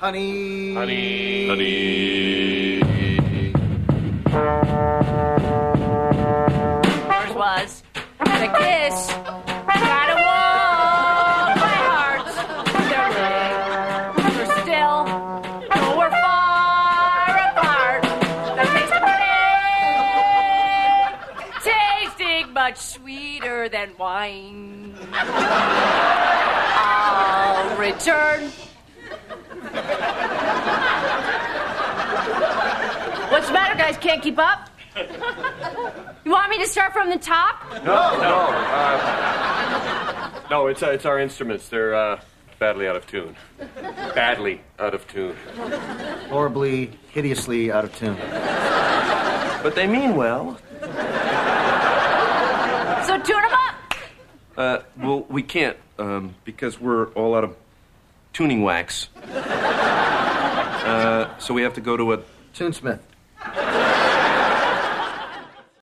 Honey. Honey. Honey. Yours was the kiss. Gotta walk my heart. We're still, though we're far apart. The taste of honey, tasting much sweeter than wine. I'll return. What's the matter, guys? Can't keep up? You want me to start from the top? No, it's our instruments. They're badly out of tune. Badly out of tune. Horribly, hideously out of tune. But they mean well. So tune them up. Well, we can't, because we're all out of tuning wax. So we have to go to a Tunesmith.